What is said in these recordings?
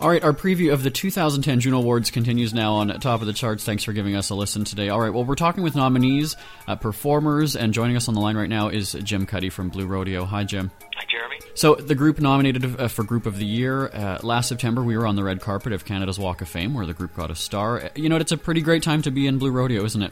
All right, our preview of the 2010 Juno Awards continues now on top of the charts. Thanks for giving us a listen today. All right, well, we're talking with nominees, performers, and joining us on the line right now is Jim Cuddy from Blue Rodeo. Hi, Jim. Hi, Jeremy. So the group nominated for Group of the Year. Last September, we were on the red carpet of Canada's Walk of Fame, where the group got a star. You know, it's a pretty great time to be in Blue Rodeo, isn't it?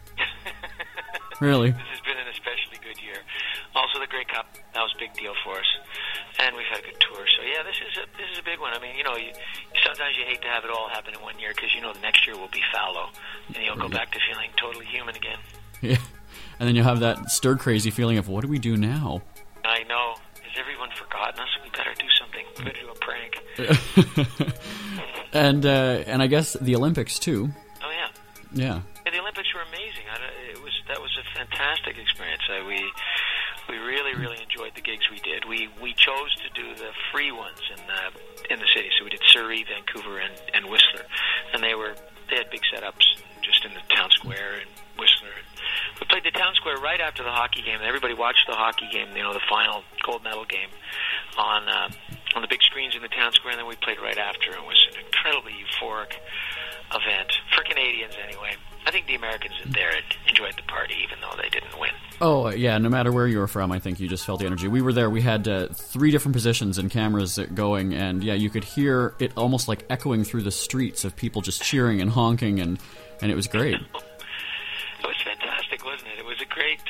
Really? This has been an especially good year. Also, the Grey Cup, that was a big deal for us. And we've had a good tour. So, yeah, this is a big one. I mean, you know, sometimes you hate to have it all happen in 1 year because, you know, the next year will be fallow. And you'll go back to feeling totally human again. Yeah. And then you'll have that stir-crazy feeling of, what do we do now? I know. Has everyone forgotten us? We better do something. We better do a prank. And I guess the Olympics, too. Oh, yeah. Yeah. The Olympics were amazing. That was a fantastic experience. We really, really enjoyed the gigs we did. We chose to do the free ones in the city. So we did Surrey, Vancouver, and Whistler, and they had big setups just in the town square in Whistler. We played the town square right after the hockey game, and everybody watched the hockey game. You know, the final gold medal game on the big screens in the town square, and then we played right after. It was an incredibly euphoric event for Canadians, anyway. I think the Americans in there enjoyed the party, even though they didn't win. Oh, yeah, no matter where you were from, I think you just felt the energy. We were there, we had 3 different positions and cameras going, and yeah, you could hear it almost like echoing through the streets of people just cheering and honking, and it was great. It was fantastic, wasn't it? It was a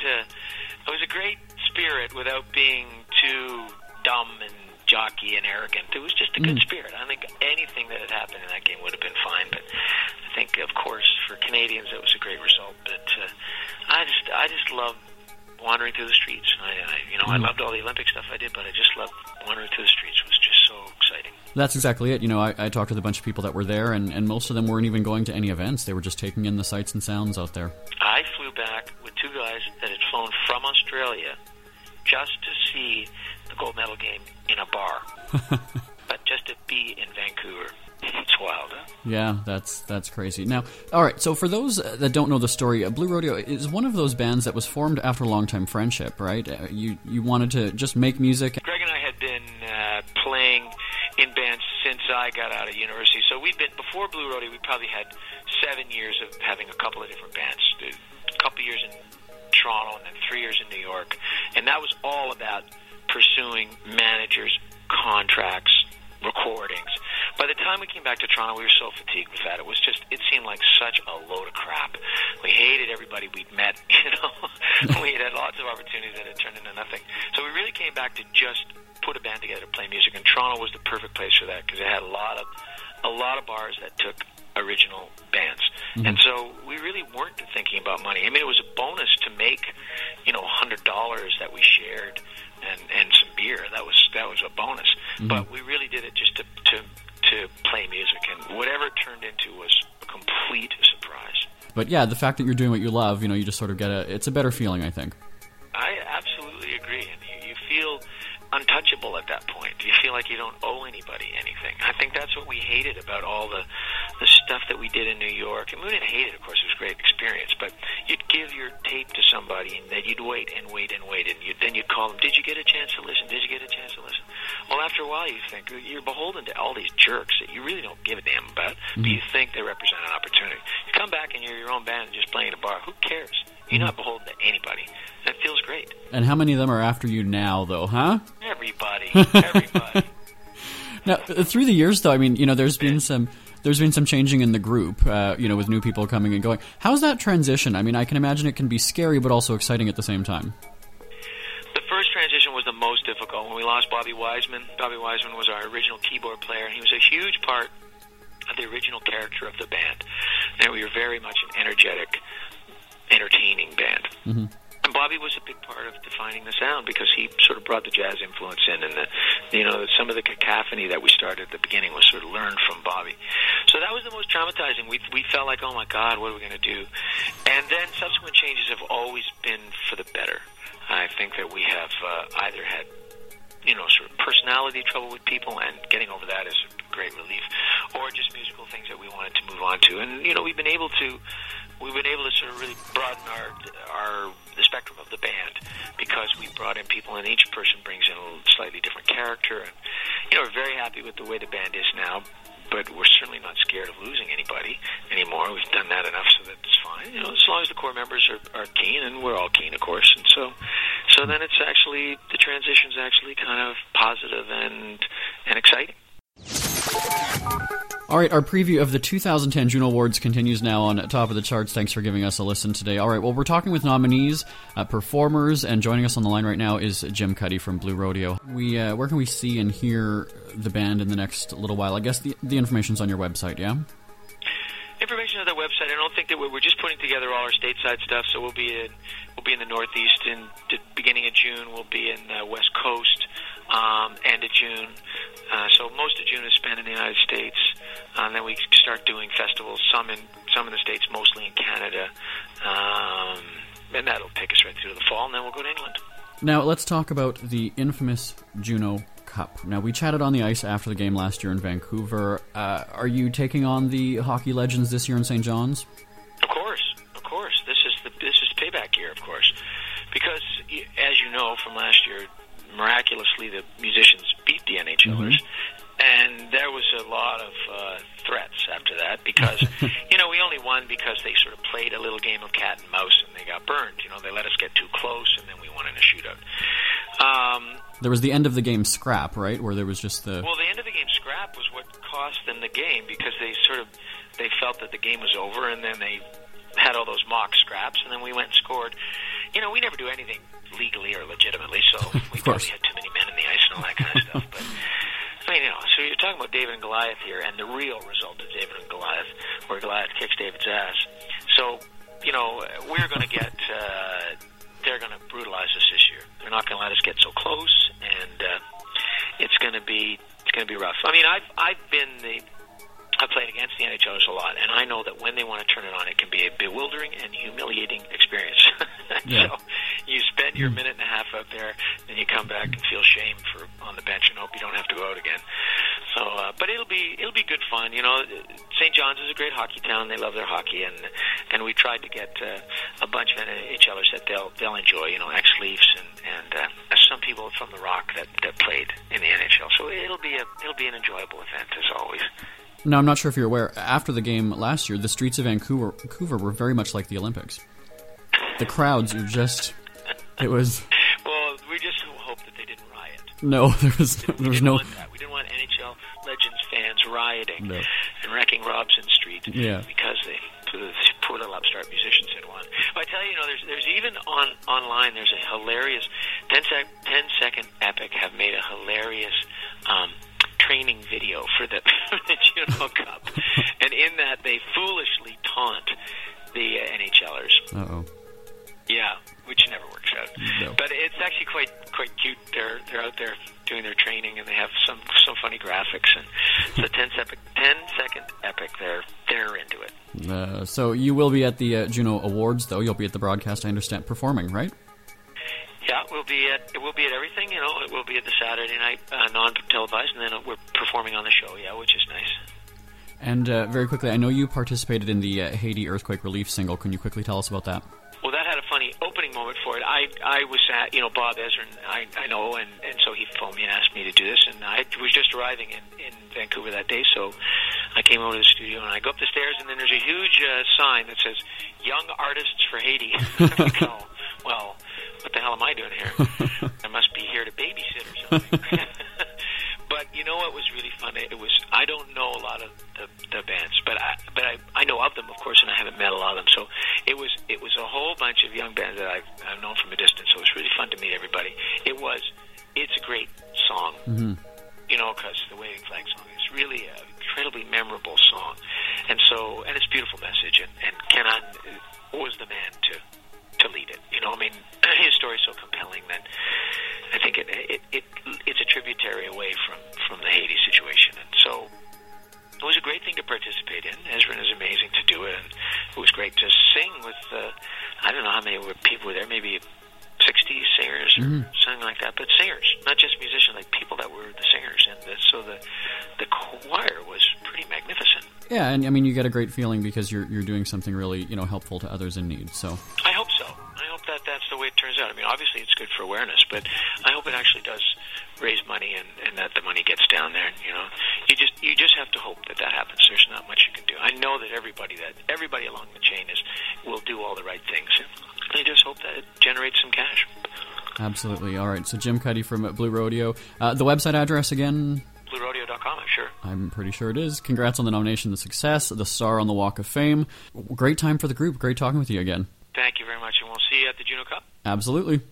great spirit without being too dumb and jockey and arrogant. It was just a good spirit. I think anything that had happened in that game would have been fine, but I think, of course, for Canadians, it was a great result. But I just love wandering through the streets. I loved all the Olympic stuff I did, but I just loved wandering through the streets. It was just so exciting. That's exactly it. You know, I talked with a bunch of people that were there, and most of them weren't even going to any events. They were just taking in the sights and sounds out there. I flew back with 2 guys that had flown from Australia just to see the gold medal game in a bar, but just to be in Vancouver. It's wild, huh? Yeah, that's crazy. Now, all right, so for those that don't know the story, Blue Rodeo is one of those bands that was formed after a long-time friendship, right? You wanted to just make music. Greg and I had been playing in bands since I got out of university, so before Blue Rodeo, we probably had 7 years of having a couple of different bands, a couple years in Toronto and then 3 years in New York, and that was all about pursuing managers, contracts, recordings. By the time we came back to Toronto, we were so fatigued with that. It seemed like such a load of crap. We hated everybody we'd met, you know. We had lots of opportunities that had turned into nothing. So we really came back to just put a band together to play music, and Toronto was the perfect place for that because it had a lot of bars that took original bands. Mm-hmm. And so we really weren't thinking about money. I mean, it was a bonus to make, you know, $100 that we shared and some beer. That was a bonus. Mm-hmm. But we really did it just to play music, and whatever it turned into was a complete surprise. But yeah, the fact that you're doing what you love, you know, you just sort of it's a better feeling, I think. I absolutely agree, and you feel untouchable at that point. You feel like you don't owe anybody anything. I think that's what we hated about all the stuff that we did in New York. And we didn't hate it, of course. It was a great experience. But you'd give your tape to somebody, and then you'd wait, and then you'd call them, did you get a chance to listen? Did you get a chance to listen? Well, after a while, you think, you're beholden to all these jerks that you really don't give a damn about, but you think they represent an opportunity. You come back and you're your own band and just playing at a bar. Who cares? You're not beholden to anybody. That feels great. And how many of them are after you now, though, huh? Everybody. Now, through the years, though, I mean, you know, there's been some changing in the group, you know, with new people coming and going. How's that transition? I mean, I can imagine it can be scary, but also exciting at the same time. The first transition was the most difficult. When we lost Bobby Wiseman was our original keyboard player, and he was a huge part of the original character of the band. And we were very much an energetic, entertaining band. Mm-hmm. And Bobby was a big part of defining the sound because he sort of brought the jazz influence in, and some of the cacophony that we started at the beginning was sort of learned from Bobby. So that was the most traumatizing. We felt like, oh my God, what are we going to do? And then subsequent changes have always been for the better. I think that we have either had sort of personality trouble with people, and getting over that is a great relief, or just musical things that we wanted to move on to. And we've been able to sort of really broaden the spectrum of the band, because we brought in people, and each person brings in a slightly different character. And we're very happy with the way the band is now, but we're certainly not scared of losing anybody anymore. We've done that enough so that it's fine. As long as the core members are keen, and we're all keen, of course. And so then it's actually, the transition's actually kind of positive and exciting. All right, our preview of the 2010 Juno Awards continues now on top of the charts. Thanks for giving us a listen today. All right, well, we're talking with nominees, performers, and joining us on the line right now is Jim Cuddy from Blue Rodeo. Where can we see and hear the band in the next little while? I guess the information's on your website, yeah? Information on the website. I don't think that we're just putting together all our stateside stuff. So we'll be in the Northeast in the beginning of June. We'll be in the West Coast end of June. So most of June is spent in the United States, and then we start doing festivals. Some in the States, mostly in Canada, and that'll take us right through the fall. And then we'll go to England. Now let's talk about the infamous Juno Cup. Now, we chatted on the ice after the game last year in Vancouver. Are you taking on the hockey legends this year in St. John's? Of course. This is payback year, of course, because as you know from last year, miraculously the musicians beat the NHLers, and there was a lot of threats after that, because we only won because they sort of played a little game of cat and mouse, and they got burned. They let us get too close, and then we won in a shootout. There was the end of the game scrap, right, where there was just the... Well, the end of the game scrap was what cost them the game, because they felt that the game was over, and then they had all those mock scraps, and then we went and scored. We never do anything legally or legitimately, so we probably had too many men in the ice and all that kind of stuff. But so you're talking about David and Goliath here, and the real result is David and Goliath, where Goliath kicks David's ass. So we're going to get. They're going to brutalize us this year. They're not going to let us get so close, and it's going to be rough. I mean, I've played against the NHLers a lot, and I know that when they want to turn it on, it can be a bewildering and humiliating experience. Yeah. So you spend your minute and a half out there, then you come back and feel shame on the bench and hope you don't have to go out again. So, but it'll be good fun. St. John's is a great hockey town. They love their hockey, and we tried to get a bunch of NHLers that they'll enjoy. Ex-Leafs and some people from the Rock that played in the NHL. So it'll be an enjoyable event as always. Now, I'm not sure if you're aware, after the game last year, the streets of Vancouver were very much like the Olympics. The crowds were just... It was... Well, we just hope that they didn't riot. No, there was no... We didn't want NHL Legends fans rioting and wrecking Robson Street because the poor little upstart musicians had won. But I tell you, there's even online, there's a hilarious 10-second Epic have made a hilarious... training video for the Juno Cup, and in that they foolishly taunt the NHLers. Uh-oh. Yeah, which never works out. No. But it's actually quite cute. They're out there doing their training, and they have some funny graphics. And so 10-second Epic. They're into it. So you will be at the Juno Awards, though. You'll be at the broadcast, I understand, performing, right? Yeah, we'll be at everything. It will be at the Saturday night non-televised, and then we're performing on the show. Yeah, which is nice. And very quickly, I know you participated in the Haiti earthquake relief single. Can you quickly tell us about that? Well, that had a funny opening moment for it. I was at Bob Ezrin, I know, and so he phoned me and asked me to do this, and I was just arriving in Vancouver that day, so I came over to the studio, and I go up the stairs, and then there's a huge sign that says "Young Artists for Haiti." I go, well, what the hell am I doing here? I must be here to babysit or something. But you know what was really fun? I don't know a lot of the bands, but I know of them, of course, and I haven't met a lot of them. So it was a whole bunch of young bands that I've known from a distance. So it was really fun to meet everybody. It's a great song, because the Waving Flag song is really an incredibly memorable song, and it's a beautiful message. And Kenan was the man to lead it. His story is so compelling that I think it's a tributary away from the Haiti situation, and so it was a great thing to participate in. Ezrin is amazing to do it, and it was great to sing with, I don't know how many people were there, maybe 60 singers or something like that, but singers, not just musicians. the choir was pretty magnificent. Yeah, and I mean, you get a great feeling because you're doing something really, helpful to others in need. So I hope so. I hope that that's the way it turns out. I mean, obviously it's good for awareness, but I hope it actually does raise money and that the money gets down there. And, you just have to hope that happens. There's not much you can do. I know that everybody along the chain will do all the right things. I just hope that it generates some cash. Absolutely. All right. So Jim Cuddy from Blue Rodeo. The website address again? BlueRodeo.com, I'm sure. I'm pretty sure it is. Congrats on the nomination, the success, the star on the Walk of Fame. Great time for the group. Great talking with you again. Thank you very much, and we'll see you at the Juno Cup. Absolutely.